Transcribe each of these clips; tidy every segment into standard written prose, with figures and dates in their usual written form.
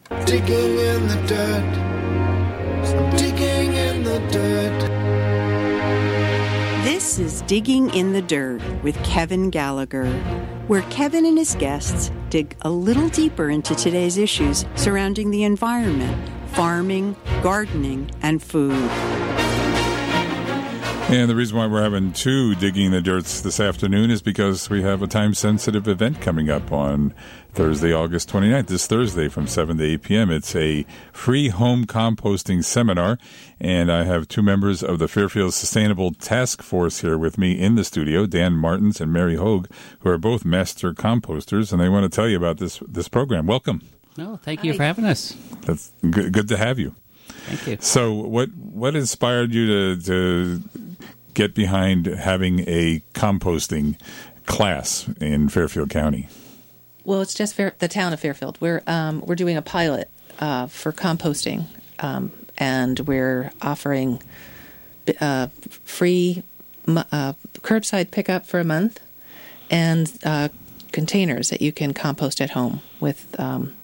Digging in the dirt. I'm digging in the dirt. This is Digging in the Dirt with Kevin Gallagher, where Kevin and his guests dig a little deeper into today's issues surrounding the environment, farming, gardening, and food. And the reason why we're having two Digging in the Dirts this afternoon is because we have a time-sensitive event coming up on Thursday, August 29th, this Thursday from 7 to 8 p.m. It's a free home composting seminar, and I have two members of the Fairfield Sustainable Task Force here with me in the studio, Dan Martins and Mary Hogue, who are both master composters, and they want to tell you about this program. Welcome. No, thank you for having us. That's good to have you. Thank you. So what inspired you to get behind having a composting class in Fairfield County? Well, it's just the town of Fairfield. We're doing a pilot for composting, and we're offering free curbside pickup for a month and containers that you can compost at home with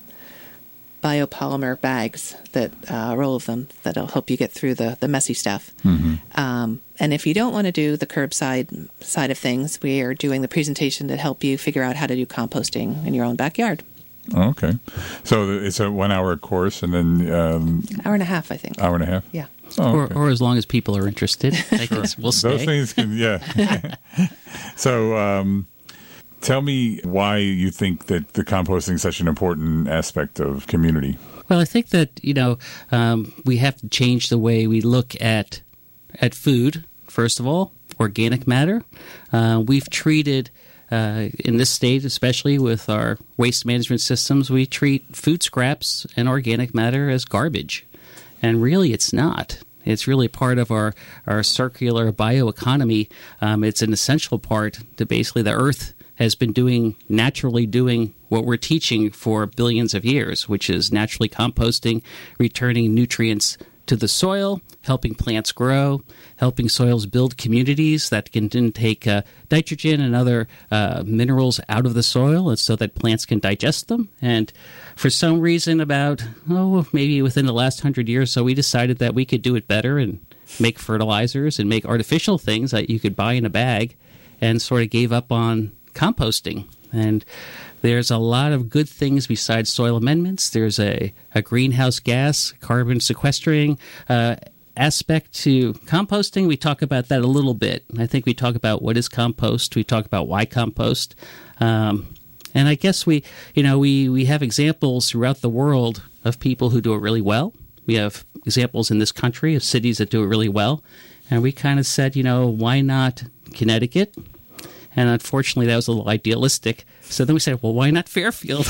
biopolymer bags, a roll of them that'll help you get through the messy stuff. Mm-hmm. And if you don't want to do the curbside side of things, we are doing the presentation to help you figure out how to do composting in your own backyard. Okay. So it's a 1 hour course and then... hour and a half, I think. Hour and a half? Yeah. Oh, okay. Or as long as people are interested, I guess we'll stay. Those things can, yeah. So... tell me why you think that the composting is such an important aspect of community. Well, I think that, we have to change the way we look at food, first of all, organic matter. We've treated, in this state, especially with our waste management systems, we treat food scraps and organic matter as garbage. And really, it's not. It's really part of our circular bioeconomy. It's an essential part to basically the earth has been naturally doing what we're teaching for billions of years, which is naturally composting, returning nutrients to the soil, helping plants grow, helping soils build communities that can then take nitrogen and other minerals out of the soil and so that plants can digest them. And for some reason maybe within the last 100 years or so, we decided that we could do it better and make fertilizers and make artificial things that you could buy in a bag, and sort of gave up on composting. And there's a lot of good things besides soil amendments. There's a greenhouse gas, carbon sequestering aspect to composting. We talk about that a little bit. I think we talk about what is compost. We talk about why compost. And I guess we have examples throughout the world of people who do it really well. We have examples in this country of cities that do it really well. And we kind of said, why not Connecticut? And unfortunately, that was a little idealistic. So then we said, well, why not Fairfield?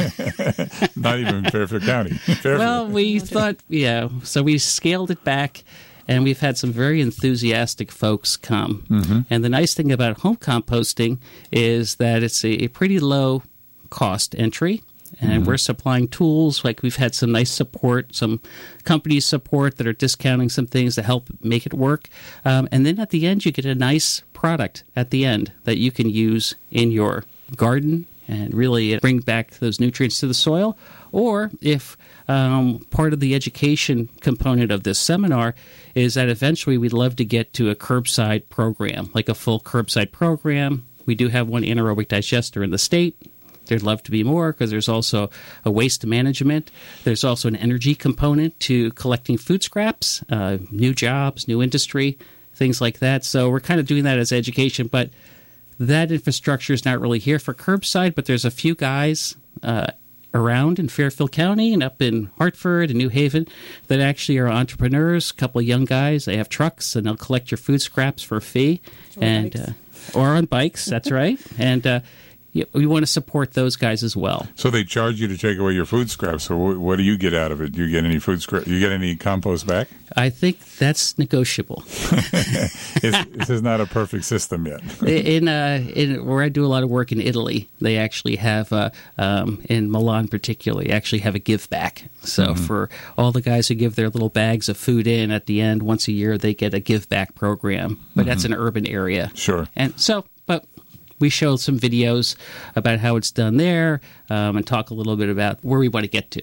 Not even Fairfield County. Fairfield. Well, we thought, so we scaled it back, and we've had some very enthusiastic folks come. Mm-hmm. And the nice thing about home composting is that it's a pretty low cost entry. And we're supplying tools, like we've had some nice support, some companies support that are discounting some things to help make it work. And then at the end, you get a nice product at the end that you can use in your garden and really bring back those nutrients to the soil. Or if part of the education component of this seminar is that eventually we'd love to get to a curbside program, like a full curbside program. We do have one anaerobic digester in the state. There'd love to be more because there's also a waste management. There's also an energy component to collecting food scraps, new jobs, new industry, things like that. So we're kind of doing that as education, but that infrastructure is not really here for curbside, but there's a few guys around in Fairfield County and up in Hartford and New Haven that actually are entrepreneurs, a couple of young guys. They have trucks, and they'll collect your food scraps for a fee. Or on bikes, that's right. And we want to support those guys as well. So they charge you to take away your food scraps. So what do you get out of it? Do you get any food scrap? You get any compost back? I think that's negotiable. This is not a perfect system yet. in where I do a lot of work in Italy, they actually have, in Milan particularly, actually have a give back. So for all the guys who give their little bags of food in at the end, once a year, they get a give back program. But that's an urban area. Sure. And so, but we show some videos about how it's done there and talk a little bit about where we want to get to.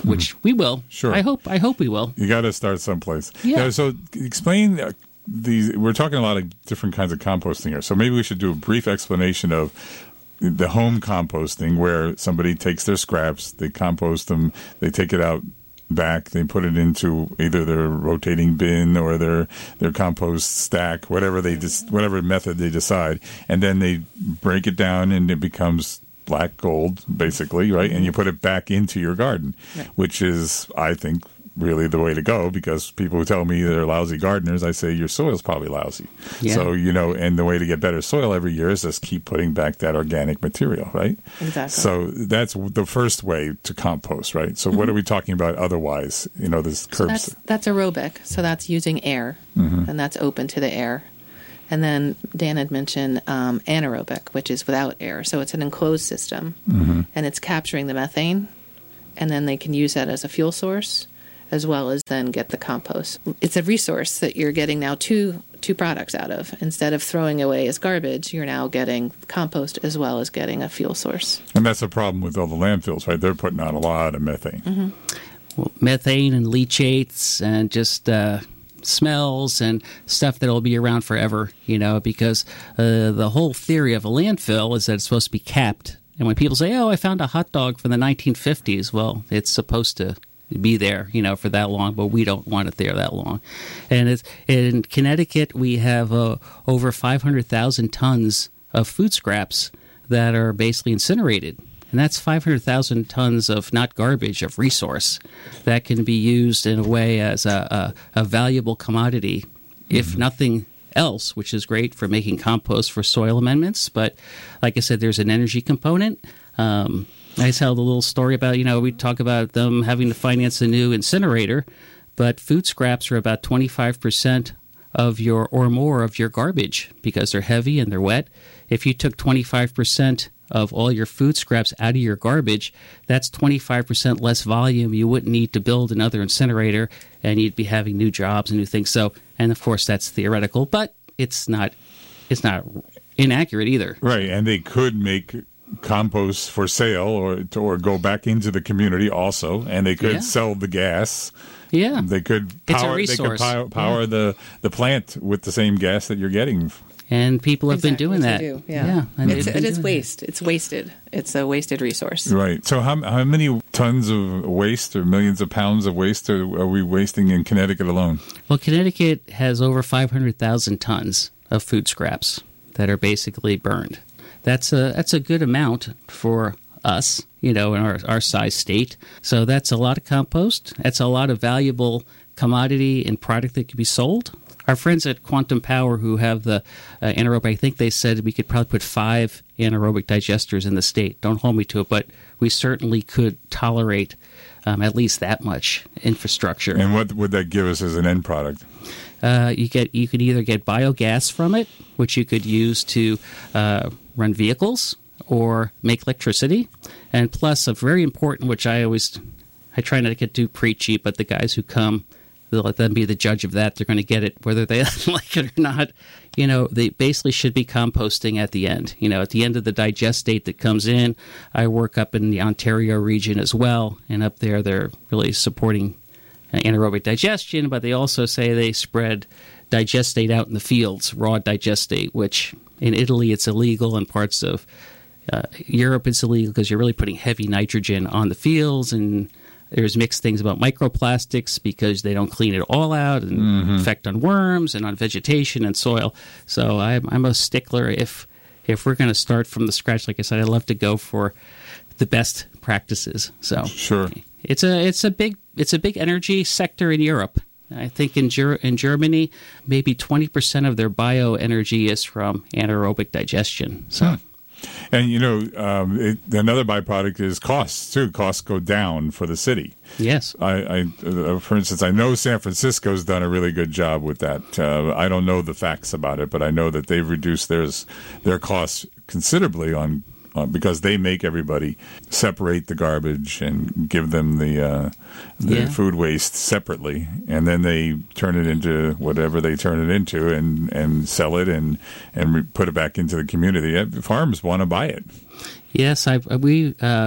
which we will. Sure. I hope we will. You got to start someplace. Yeah. So explain these. We're talking a lot of different kinds of composting here. So maybe we should do a brief explanation of the home composting, where somebody takes their scraps, they compost them, they take it out back, they put it into either their rotating bin or their compost stack, whatever method they decide, and then they break it down and it becomes black gold, basically, right? And you put it back into your garden, right, which is, I think, really the way to go, because people who tell me they're lousy gardeners, I say your soil's probably lousy. Yeah. So, and the way to get better soil every year is just keep putting back that organic material, right? Exactly. So that's the first way to compost, right? So what are we talking about otherwise? This curbs. So that's aerobic. So that's using air, and that's open to the air. And then Dan had mentioned anaerobic, which is without air. So it's an enclosed system, and it's capturing the methane, and then they can use that as a fuel source, as well as then get the compost. It's a resource that you're getting now two products out of. Instead of throwing away as garbage, you're now getting compost as well as getting a fuel source. And that's a problem with all the landfills, right? They're putting out a lot of methane. Well, methane and leachates and just smells and stuff that will be around forever, because the whole theory of a landfill is that it's supposed to be capped. And when people say, oh, I found a hot dog from the 1950s, well, it's supposed to be there, for that long, but we don't want it there that long. And in Connecticut, we have over 500,000 tons of food scraps that are basically incinerated. And that's 500,000 tons of not garbage, of resource that can be used in a way as a valuable commodity, if nothing else, which is great for making compost for soil amendments. But like I said, there's an energy component. I tell the little story about, we talk about them having to finance a new incinerator, but food scraps are about 25% of more of your garbage because they're heavy and they're wet. If you took 25% of all your food scraps out of your garbage, that's 25% less volume. You wouldn't need to build another incinerator, and you'd be having new jobs and new things. So, and of course, that's theoretical, but it's not inaccurate either. Right, and they could make compost for sale or go back into the community also, and they could sell the gas. Yeah, they could power the plant with the same gas that you're getting. And people have been doing that. Yeah. It is waste. It's wasted. It's a wasted resource. Right. So how many tons of waste or millions of pounds of waste are we wasting in Connecticut alone? Well, Connecticut has over 500,000 tons of food scraps that are basically burned. That's a good amount for us, in our size state. So that's a lot of compost. That's a lot of valuable commodity and product that can be sold. Our friends at Quantum Power who have the anaerobic, I think they said we could probably put 5 anaerobic digesters in the state. Don't hold me to it, but we certainly could tolerate at least that much infrastructure. And what would that give us as an end product? You could either get biogas from it, which you could use to run vehicles or make electricity, and plus a very important, which I try not to get too preachy, but the guys who come, they'll let them be the judge of that. They're going to get it whether they like it or not. They basically should be composting at the end. At the end of the digestate that comes in. I work up in the Ontario region as well, and up there they're really supporting anaerobic digestion, but they also say they spread digestate out in the fields, raw digestate, which in Italy it's illegal, in parts of Europe it's illegal because you're really putting heavy nitrogen on the fields, and there's mixed things about microplastics because they don't clean it all out and effect on worms and on vegetation and soil. So I'm a stickler. If we're going to start from the scratch, like I said, I love to go for the best practices. So sure, it's a big energy sector in Europe. I think in Germany, maybe 20% of their bioenergy is from anaerobic digestion. So. And, another byproduct is costs, too. Costs go down for the city. Yes. For instance, I know San Francisco's done a really good job with that. I don't know the facts about it, but I know that they've reduced their costs considerably because they make everybody separate the garbage and give them the food waste separately, and then they turn it into whatever they turn it into and sell it and put it back into the community. Farms want to buy it. Yes,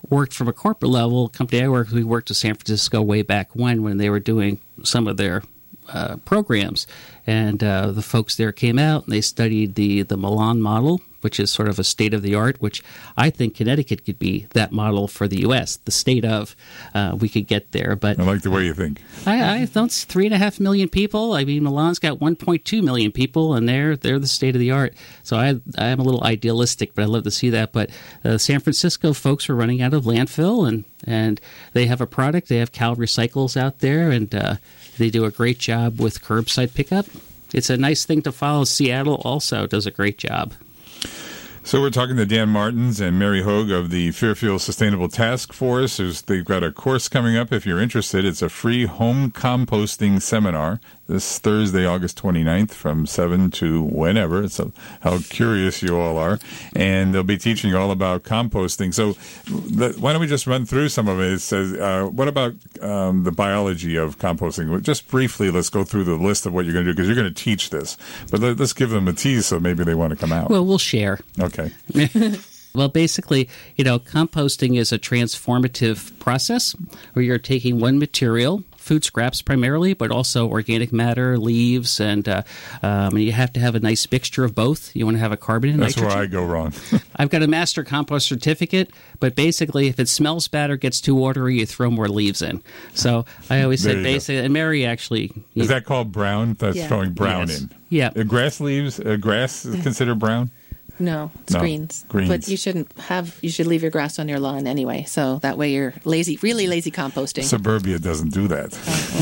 worked from a corporate level, company I worked, we worked with San Francisco way back when they were doing some of their programs, and the folks there came out and they studied the Milan model, which is sort of a state of the art, which I think Connecticut could be that model for the U.S. The state of we could get there, but I like the way you think. I don't 3.5 million people. I mean, Milan's got 1.2 million people, and they're the state of the art. So I'm a little idealistic, but I love to see that. But San Francisco folks are running out of landfill, and they have a product. They have Cal Recycles out there, and they do a great job with curbside pickup. It's a nice thing to follow. Seattle also does a great job. So we're talking to Dan Martins and Mary Hogue of the Fairfield Sustainable Task Force. They've got a course coming up if you're interested. It's a free home composting seminar this Thursday, August 29th from 7 to whenever. It's how curious you all are. And they'll be teaching you all about composting. So why don't we just run through some of it? It says, what about the biology of composting? Just briefly, let's go through the list of what you're going to do, because you're going to teach this. But let's give them a tease so maybe they want to come out. Well, we'll share. Okay. Well, basically, composting is a transformative process where you're taking one material, food scraps primarily, but also organic matter, leaves, and you have to have a nice mixture of both. You want to have a carbon and nitrogen. That's where I go wrong. I've got a master compost certificate, but basically, if it smells bad or gets too watery, you throw more leaves in. So I always said basically, and Mary actually... Is that called brown? That's throwing brown in. Yeah. Grass leaves, grass is considered brown? No, it's greens. But you should leave your grass on your lawn anyway, so that way you're really lazy composting. Suburbia doesn't do that.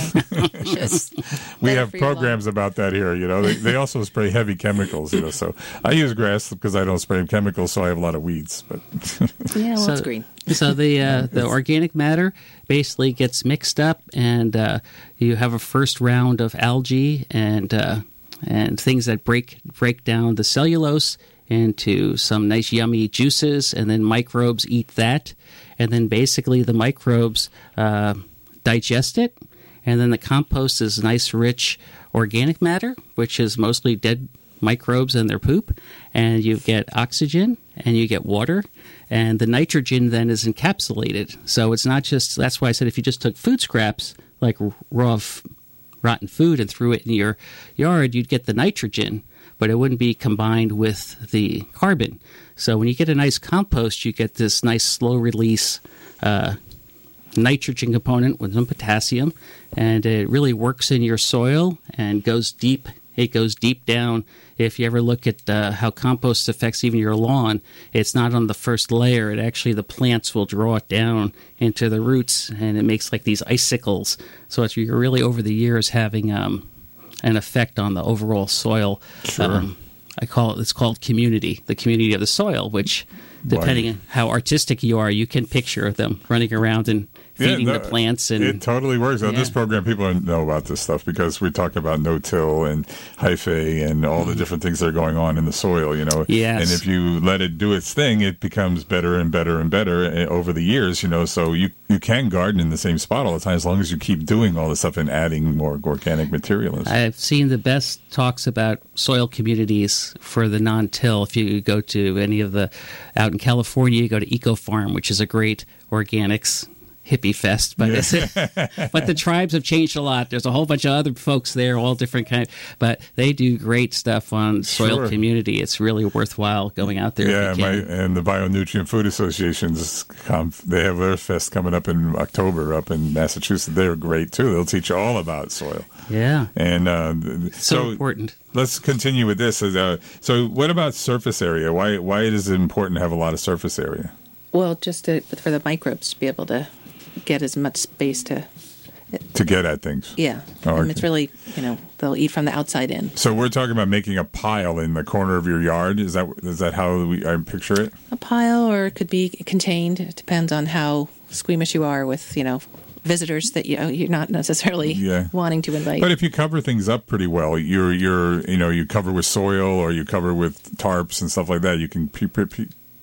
We have programs about that here, They also spray heavy chemicals, so I use grass because I don't spray chemicals, so I have a lot of weeds. But it's green. So the organic matter basically gets mixed up, and you have a first round of algae and things that break down the cellulose into some nice yummy juices, and then microbes eat that, and then basically the microbes digest it, and then the compost is nice rich organic matter, which is mostly dead microbes and their poop, and you get oxygen and you get water, and the nitrogen then is encapsulated. So it's not just, that's why I said if you just took food scraps like raw rotten food and threw it in your yard, you'd get the nitrogen, but it wouldn't be combined with the carbon. So when you get a nice compost, you get this nice slow-release nitrogen component with some potassium, and it really works in your soil and goes deep. It goes deep down. If you ever look at how compost affects even your lawn, it's not on the first layer. It actually, the plants will draw it down into the roots, and it makes like these icicles. So you're really over the years having an effect on the overall soil. Sure. It's called community, the community of the soil, which, depending on how artistic you are, you can picture them running around and feeding the plants. And it totally works. On this program, people don't know about this stuff because we talk about no-till and hyphae and all the different things that are going on in the soil, Yes. And if you let it do its thing, it becomes better and better and better over the years, so you can garden in the same spot all the time as long as you keep doing all this stuff and adding more organic material. I've seen the best talks about soil communities for the non-till. If you go to any of out in California, you go to Eco Farm, which is a great organics hippie fest, but but the tribes have changed a lot. There's a whole bunch of other folks there, all different kinds, but they do great stuff on soil community. It's really worthwhile going out there. Yeah, and the Bionutrient Food Associations, they have their fest coming up in October up in Massachusetts. They're great too. They'll teach you all about soil. Yeah, and so important. Let's continue with this. So, what about surface area? Why is it important to have a lot of surface area? Well, just for the microbes to be able to get as much space to get at things. Yeah. Okay. It's really, they'll eat from the outside in. So we're talking about making a pile in the corner of your yard. Is that how I picture it? A pile, or it could be contained. It depends on how squeamish you are with, visitors that you're not necessarily wanting to invite. But if you cover things up pretty well, you cover with soil or you cover with tarps and stuff like that, you can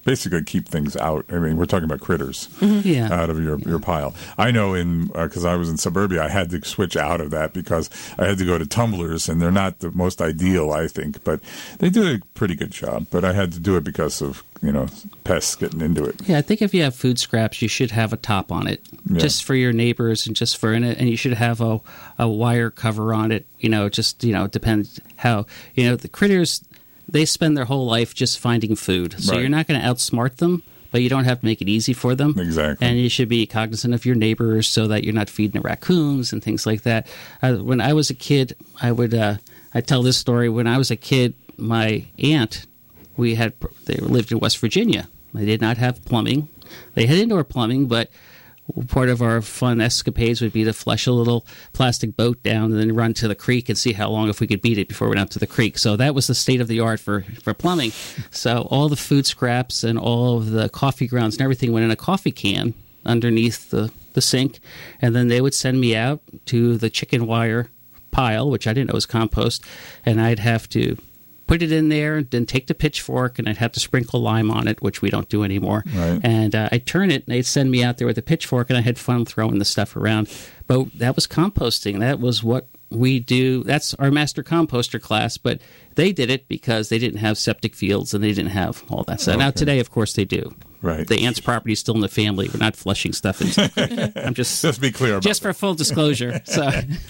basically keep things out. I mean, we're talking about critters Yeah. out of your pile. I know because I was in suburbia, I had to switch out of that because I had to go to tumblers, and they're not the most ideal, I think, but they do a pretty good job. But I had to do it because of pests getting into it. Yeah, I think if you have food scraps, you should have a top on it, just for your neighbors and just for and you should have a wire cover on it. It depends how the critters. They spend their whole life just finding food, so Right. you're not going to outsmart them, but you don't have to make it easy for them. Exactly. And you should be cognizant of your neighbors so that you're not feeding the raccoons and things like that. When I was a kid, I tell this story. When I was a kid, my aunt, they lived in West Virginia. They did not have plumbing. They had indoor plumbing, but part of our fun escapades would be to flush a little plastic boat down and then run to the creek and see how long if we could beat it before we went out to the creek. So that was the state of the art for plumbing. So all the food scraps and all of the coffee grounds and everything went in a coffee can underneath the sink, and then they would send me out to the chicken wire pile, which I didn't know was compost, and I'd have to put it in there, then take the pitchfork, and I'd have to sprinkle lime on it, which we don't do anymore. Right. And I'd turn it, and they'd send me out there with a pitchfork, and I had fun throwing the stuff around. But that was composting. That was what we do. That's our master composter class, but they did it because they didn't have septic fields, and they didn't have all that stuff. Now, today, of course, they do. Right. The aunt's property is still in the family. We're not flushing stuff into it. I'm just be clear about just for full disclosure. So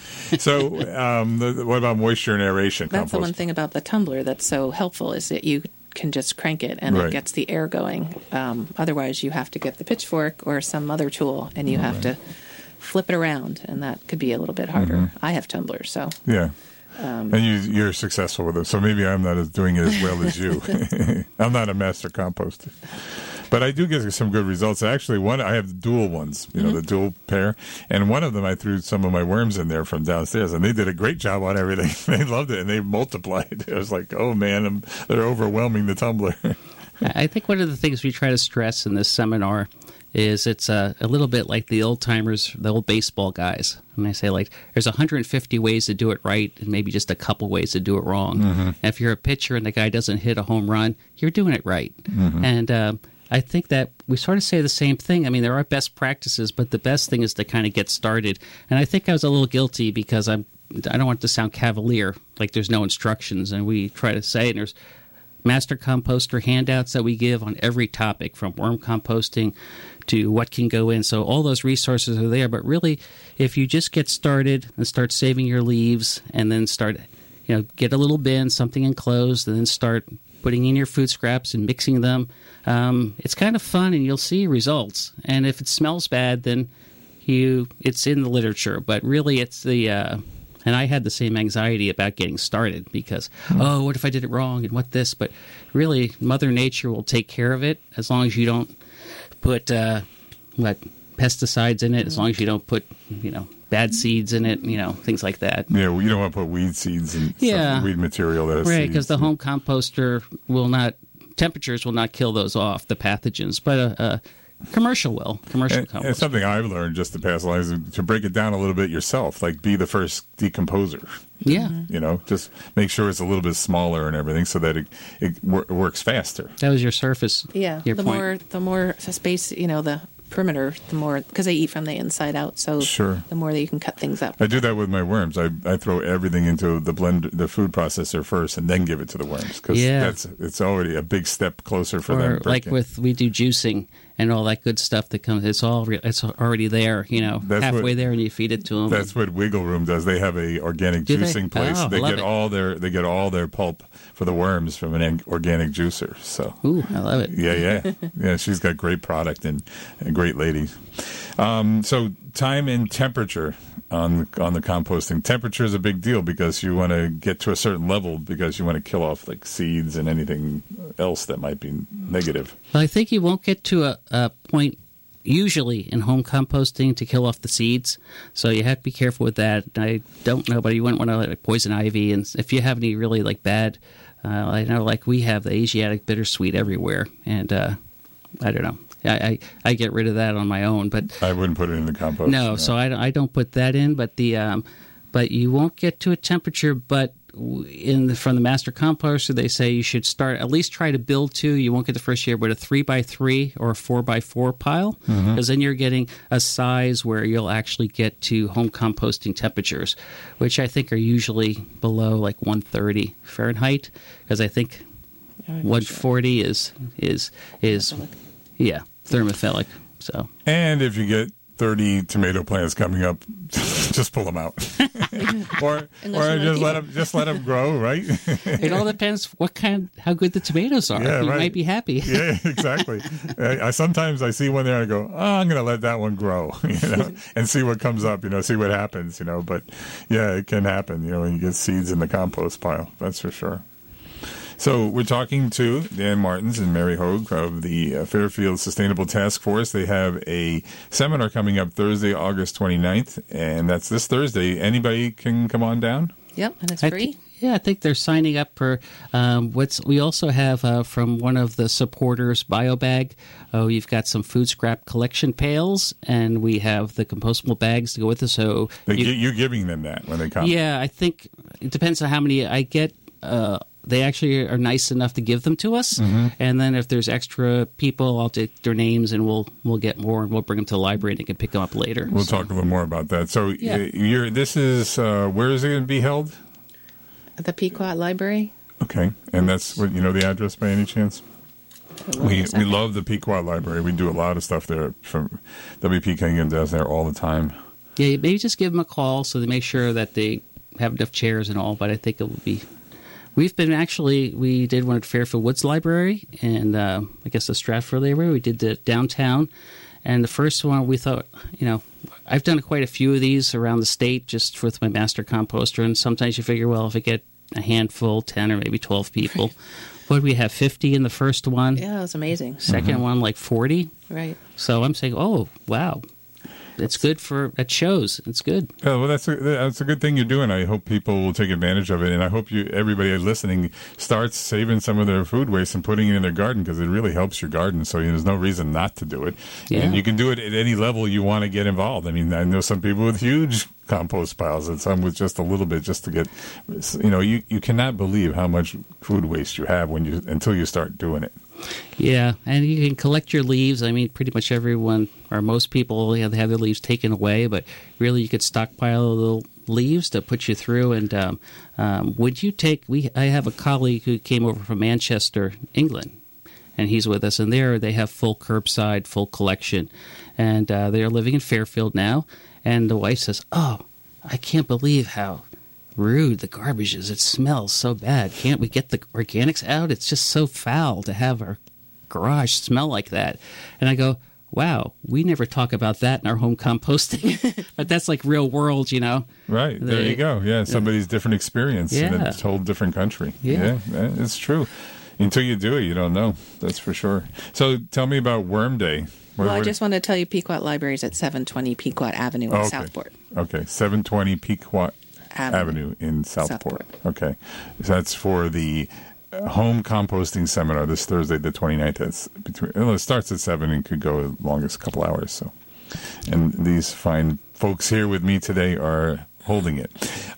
what about moisture and aeration That's the compost? one thing about the tumbler that's so helpful is that you can just crank it and Right. it gets the air going. Otherwise, you have to get the pitchfork or some other tool, and you have to flip it around, and that could be a little bit harder. I have tumblers, so Yeah. And you're successful with it, so maybe I'm not doing it as well as you. I'm not a master composter. But I do get some good results. Actually, I have dual ones, the dual pair. And one of them, I threw some of my worms in there from downstairs, and they did a great job on everything. They loved it, and they multiplied. I was like, oh, man, they're overwhelming the tumbler. I think one of the things we try to stress in this seminar is it's a little bit like the old-timers, the old baseball guys. And they say, there's 150 ways to do it right and maybe just a couple ways to do it wrong. And if you're a pitcher and the guy doesn't hit a home run, you're doing it right. And I think that we sort of say the same thing. I mean, there are best practices, but the best thing is to kind of get started. And I think I was a little guilty because I don't want it to sound cavalier, like there's no instructions. And we try to say, and there's master composter handouts that we give on every topic, from worm composting to what can go in. So all those resources are there. But really, if you just get started and start saving your leaves and then start, get a little bin, something enclosed, and then start putting in your food scraps and mixing them, it's kind of fun and you'll see results. And if it smells bad, then it's in the literature. But really, it's the... and I had the same anxiety about getting started because, what if I did it wrong and what this? But really, Mother Nature will take care of it as long as you don't put pesticides in it, as long as you don't put, bad seeds in it, things like that. Yeah, well, you don't want to put weed seeds and weed material that has right, seeds. because the home composter temperatures will not kill those off, the pathogens, but commercial compost. And something I've learned just to pass along is to break it down a little bit yourself, like be the first decomposer. Yeah. Just make sure it's a little bit smaller and everything so that it works faster. That was your surface. yeah, your the point. more space, the perimeter, the more, because they eat from the inside out, so Sure. the more that you can cut things up. I do that with my worms. I throw everything into the food processor first, and then give it to the worms because it's already a big step closer for them. Or like we do juicing and all that good stuff that comes. It's already there, halfway there, and you feed it to them. That's what Wiggle Room does. They have a organic Do they? juicing place. Oh, they love get it. they get all their pulp for the worms from an organic juicer. So Ooh, I love it. yeah. She's got great product and a great lady. So time and temperature on the composting. Temperature is a big deal because you want to get to a certain level because you want to kill off like seeds and anything else that might be negative. Well, I think you won't get to a point usually in home composting to kill off the seeds, so you have to be careful with that. I don't know, but you wouldn't want to poison ivy, and if you have any really bad, I know we have the Asiatic bittersweet everywhere, and I don't know. I get rid of that on my own, but I wouldn't put it in the compost. No, so I don't put that in. But but you won't get to a temperature. But from the master composter, they say you should at least try to build 2. You won't get the first year, but a 3x3 or a 4x4 pile, because then you're getting a size where you'll actually get to home composting temperatures, which I think are usually below like 130 Fahrenheit, because I think 140 is thermophilic. So, and if you get 30 tomato plants coming up, just pull them out, or just let them grow. Right? It all depends how good the tomatoes are. Yeah, you right. might be happy. Yeah, exactly. I sometimes I see one there and I go, oh, I'm going to let that one grow, and see what comes up. See what happens. But yeah, it can happen. When you get seeds in the compost pile, that's for sure. So we're talking to Dan Martins and Mary Hogue of the Fairfield Sustainable Task Force. They have a seminar coming up Thursday, August 29th, and that's this Thursday. Anybody can come on down? Yep, and it's free. I think they're signing up for we also have from one of the supporters, BioBag. You've got some food scrap collection pails, and we have the compostable bags to go with us. So you're giving them that when they come? Yeah, I think it depends on how many I get. They actually are nice enough to give them to us, and then if there's extra people, I'll take their names and we'll get more, and we'll bring them to the library and they can pick them up later. We'll talk a little more about that. So this is where is it going to be held? At the Pequot Library. Okay, and that's what the address by any chance? We love the Pequot Library. We do a lot of stuff there. From WP Kingham does there all the time. Yeah, maybe just give them a call so they make sure that they have enough chairs and all. But I think it will be. We did one at Fairfield Woods Library, and I guess the Stratford Library. We did the downtown, and the first one we thought, I've done quite a few of these around the state just with my master composter, and sometimes you figure, well, if I get a handful, 10 or maybe 12 people, what did we have, 50 in the first one? Yeah, it was amazing. Second one, like 40. Right. So I'm saying, oh, wow. It's good at shows. It's good. Yeah, well, that's a good thing you're doing. I hope people will take advantage of it, and I hope everybody listening starts saving some of their food waste and putting it in their garden, because it really helps your garden. So there's no reason not to do it. Yeah. And you can do it at any level you want to get involved. I mean, I know some people with huge compost piles and some with just a little bit, just to get. You cannot believe how much food waste you have until you start doing it. Yeah, and you can collect your leaves. I mean, pretty much everyone, or most people, they have their leaves taken away, but really you could stockpile the leaves to put you through. And would you I have a colleague who came over from Manchester, England, and he's with us, and there they have full curbside, full collection, and they're living in Fairfield now, and the wife says, oh, I can't believe how rude the garbage is. It smells so bad. Can't we get the organics out? It's just so foul to have our garage smell like that. And I go, wow, we never talk about that in our home composting. But that's like real world, Right. There you go. Yeah, somebody's different experience in a whole different country. Yeah, it's true. Until you do it, you don't know. That's for sure. So tell me about Worm Day. I just wanted to tell you Pequot Library is at 720 Pequot Avenue in Southport. Okay, 720 Pequot Avenue in Southport. Okay. So that's for the home composting seminar this Thursday, the 29th. It starts at 7 and could go as long as a couple hours. So, and these fine folks here with me today are holding it.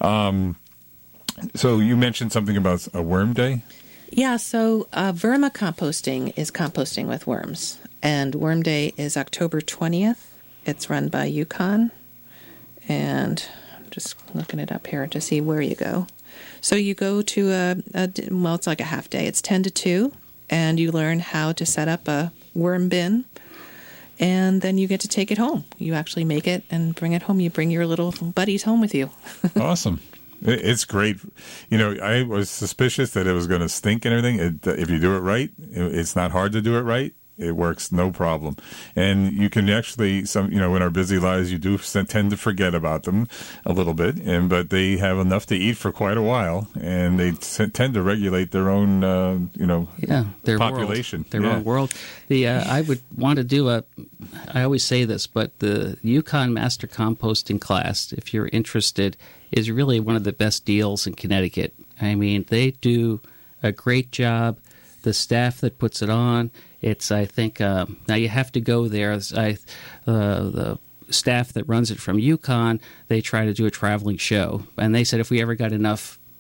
So you mentioned something about a worm day? Yeah, so vermicomposting is composting with worms. And Worm Day is October 20th. It's run by UConn. And I'm just looking it up here to see where you go. So you go to it's like a half day. It's 10 to 2. And you learn how to set up a worm bin. And then you get to take it home. You actually make it and bring it home. You bring your little buddies home with you. Awesome. It's great. I was suspicious that it was going to stink and everything. If you do it right, it's not hard to do it right. It works no problem. And you can actually, in our busy lives, you do tend to forget about them a little bit. But they have enough to eat for quite a while. And they tend to regulate their own, their population. Their own world. I would want to do I always say this, but the UConn Master Composting class, if you're interested, is really one of the best deals in Connecticut. I mean, they do a great job. The staff that puts it on, I think, now you have to go there. The staff that runs it from UConn, they try to do a traveling show. And they said if we ever got enough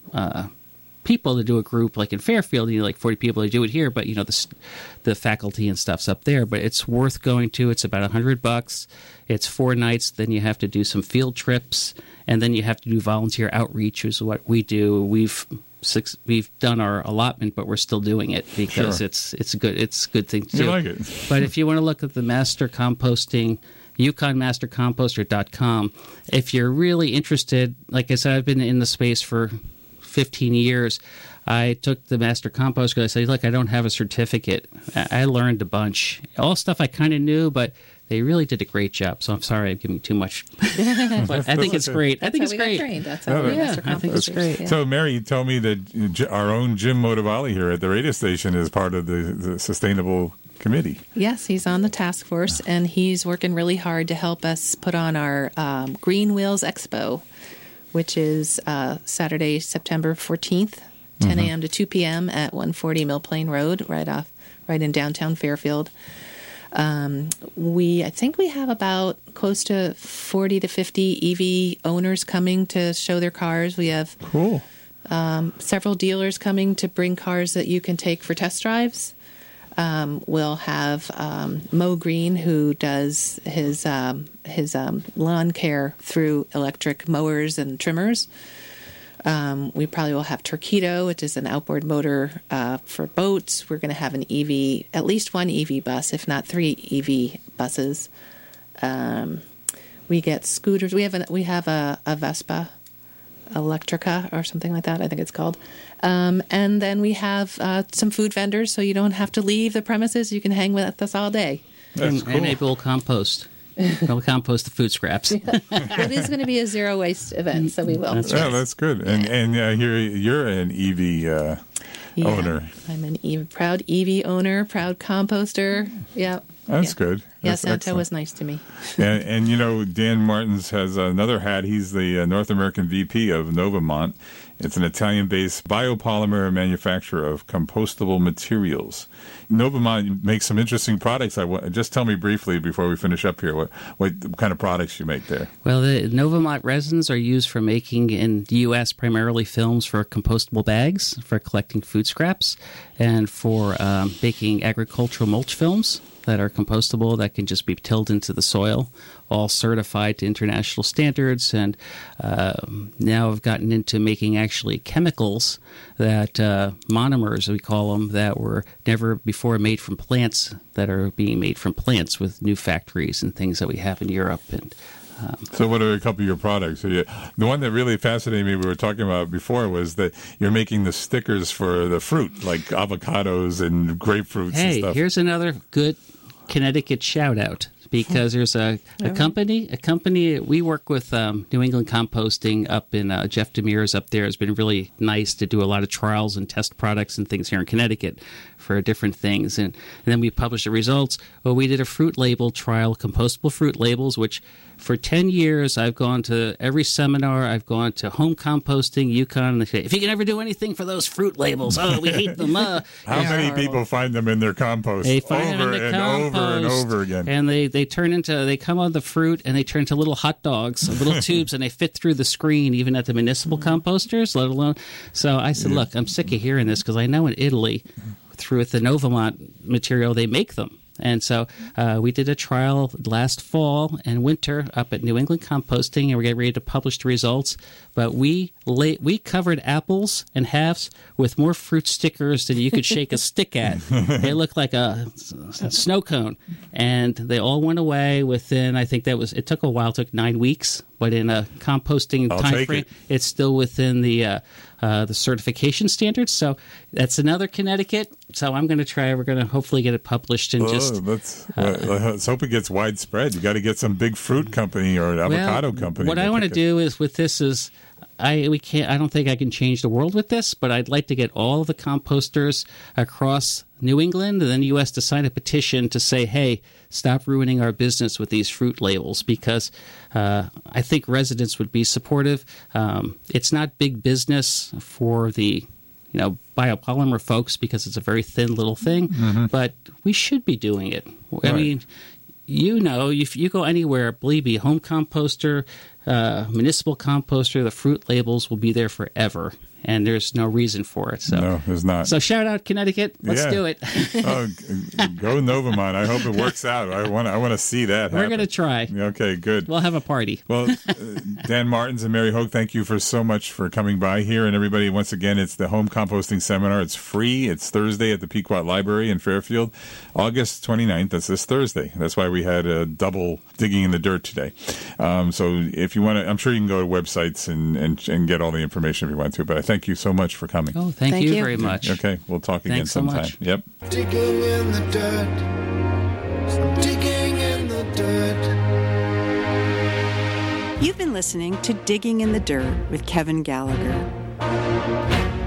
people to do a group like in Fairfield. You need like 40 people to do it here, but the faculty and stuff's up there. But it's worth going to. It's about $100. It's 4 nights. Then you have to do some field trips, and then you have to do volunteer outreach, which is what we do. We've done our allotment, but we're still doing it because it's a good thing to do. You like it. But if you want to look at the Master Composting, UConnMasterComposter.com, if you're really interested, like I said, I've been in the space for 15 years. I took the Master Compost because I said, look, I don't have a certificate. I learned a bunch. All stuff I kind of knew, but they really did a great job. So I'm sorry I'm giving too much. But I think it's great. I think it's great. That's how we got trained. I think it's great. So, Mary, you told me that our own Jim Motivali here at the radio station is part of the Sustainable Committee. Yes, he's on the task force, and he's working really hard to help us put on our Green Wheels Expo, which is Saturday, September 14th, 10 a.m. to 2 p.m. at 140 Mill Plain Road, right in downtown Fairfield. I think we have about close to 40 to 50 EV owners coming to show their cars. We have several dealers coming to bring cars that you can take for test drives. We'll have Mo Green, who does his lawn care through electric mowers and trimmers. We probably will have Torquedo, which is an outboard motor for boats. We're going to have an EV, at least one EV bus, if not 3 EV buses. We get scooters. We have a Vespa Electrica or something like that, I think it's called. And then we have some food vendors, so you don't have to leave the premises. You can hang with us all day. That's cool. And maybe we'll compost. We'll compost the food scraps. It is going to be a zero waste event, so we will. That's good. And you're an EV owner. I'm an proud EV owner, proud composter. Yeah. That's good. Yes, Santo was nice to me. And Dan Martins has another hat. He's the North American VP of Novamont. It's an Italian-based biopolymer manufacturer of compostable materials. Novamont makes some interesting products. Just tell me briefly before we finish up here what kind of products you make there. Well, the Novamont resins are used for making, in the U.S., primarily films for compostable bags, for collecting food scraps, and for making agricultural mulch films that are compostable, that can just be tilled into the soil, all certified to international standards. And now I've gotten into making actually chemicals that, monomers we call them, that were never before made from plants, that are being made from plants with new factories and things that we have in Europe. And so what are a couple of your products? The one that really fascinated me, we were talking about before, was that you're making the stickers for the fruit, like avocados and grapefruits and stuff. Hey, here's another good Connecticut shout-out. Because there's a company, we work with New England Composting up in, Jeff Demere's up there. It's been really nice to do a lot of trials and test products and things here in Connecticut for different things. And then we published the results. Well, we did a fruit label trial, compostable fruit labels, which for 10 years I've gone to every seminar. I've gone to home composting, UConn, and they say, if you can ever do anything for those fruit labels, we hate them. How many people find them in their compost? They find them in the compost. Over and over again. And they come on the fruit and they turn into little hot dogs, little tubes, and they fit through the screen even at the municipal composters, let alone. So I said, look, I'm sick of hearing this because I know in Italy, through the Novamont material, they make them. And so we did a trial last fall and winter up at New England Composting, and we're getting ready to publish the results. But we covered apples and halves with more fruit stickers than you could shake a stick at. They looked like a snow cone, and they all went away within. I think it took a while. It took 9 weeks, but in a composting time frame, it's still within the certification standards. So that's another Connecticut. So I'm going to try. We're going to hopefully get it published and let's hope it gets widespread. You got to get some big fruit company or avocado company. What I want to do is with this is. I don't think I can change the world with this, but I'd like to get all the composters across New England and then the U.S. to sign a petition to say, hey, stop ruining our business with these fruit labels, because I think residents would be supportive. It's not big business for the biopolymer folks because it's a very thin little thing, but we should be doing it. Right. I mean, if you go anywhere, believe me, home composter, municipal composter, the fruit labels will be there forever. And there's no reason for it. So. No, there's not. So shout out Connecticut. Let's do it. Go Novamont. I hope it works out. I want to see that happen. We're going to try. Okay, good. We'll have a party. Well, Dan Martins and Mary Hogue, thank you so much for coming by here. And everybody, once again, it's the Home Composting Seminar. It's free. It's Thursday at the Pequot Library in Fairfield, August 29th. That's this Thursday. That's why we had a double Digging in the Dirt today. So if you want to, I'm sure you can go to websites and get all the information if you want to. But I thank you so much for coming. Oh, thank you very much. Okay, we'll talk again Thanks so sometime. much. Yep. Digging in the dirt. I'm digging in the dirt. You've been listening to Digging in the Dirt with Kevin Gallagher.